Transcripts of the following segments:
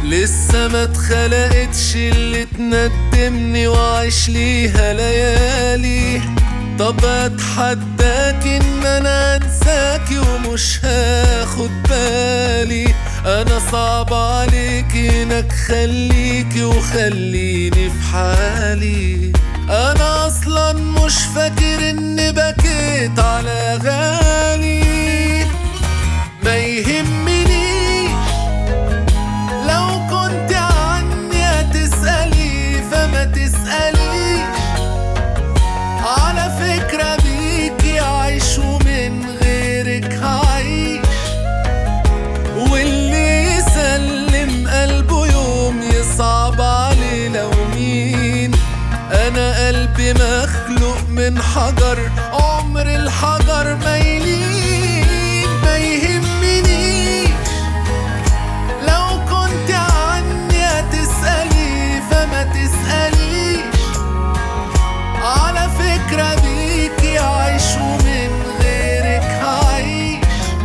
لسه ما اتخلقتش اللي تندمني وعيش ليها ليالي. طب اتحداك ان انا انساكي ومش هاخد بالي. انا صعب عليك انك خليكي وخليني في حالي. انا اصلا مش فاكر اني بكيت على غالي. ما يهمنيش لو كنت عني هتسألي فما تسأليش. على فكرة بيكي عايش ومن غيرك هعيش. واللي يسلم قلبه يوم يصعب عليه لو مين. انا قلبي مخلوق من حجر عمر الحجر ما يلين. ما يهمنيش لو كنت عني هتسألي فما تسأليش. على فكرة بيكي عايش ومن غيرك هعيش.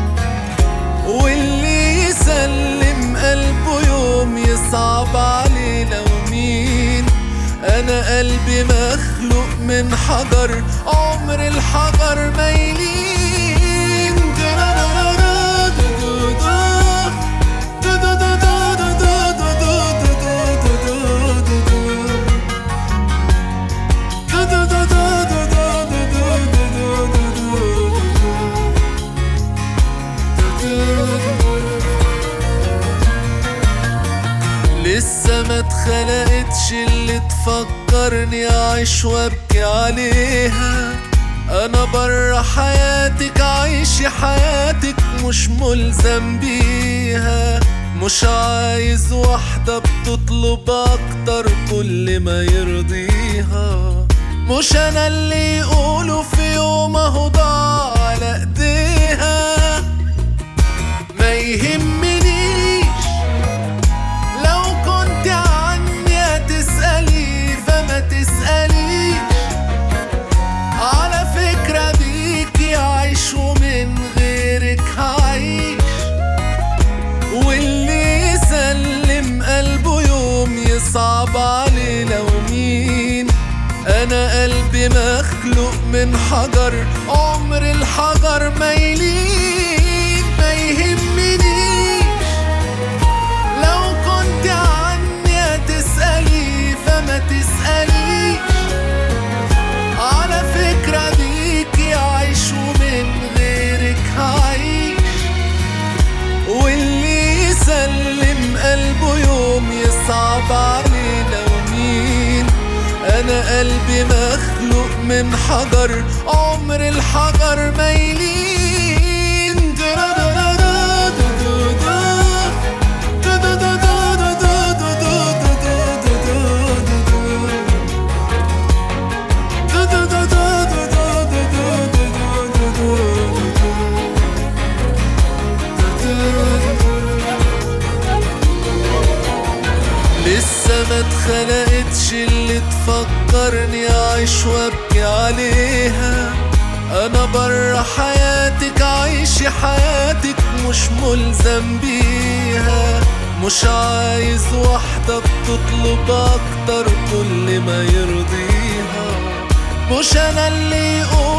واللي يسلم قلبه يوم يصعب عليه لو مين. انا قلبي مخلوق من حجر عمر الحجر ما يلين. لسه ما اتخلقتش اللي تفكرني اعيش وابكي عليها. انا برا حياتك عايش حياتك مش ملزم بيها. مش عايز واحدة بتطلب اكتر كل ما يرضيها. مش انا اللي يقولوا في يوم اهو ضاع على ايديها. ما يهمنيش لو كنت عني هتسألي فما تسأليش. على فكرة بيكي عايش ومن غيرك هعيش. واللي يسلم قلبه يوم يصعب عليه لو مين. انا قلبي مخلوق من حجر عمر الحجر ما يلين. ما يهمنيش لو كنت عني هتسألي فما تسأليش. على فكرة بيكي عايش ومن غيرك هعيش. واللي يسلم قلبه يوم يصعب عليه لو مين. انا قلبي مخلوق من حجر عمر الحجر ما يلين. لسه ما اتخلقتش اللي تفكرني اعيش وابكي عليها. انا برا حياتك عايش حياتك مش ملزم بيها. مش عايز واحدة بتطلب اكتر كل ما يرضيها. مش انا اللي يقول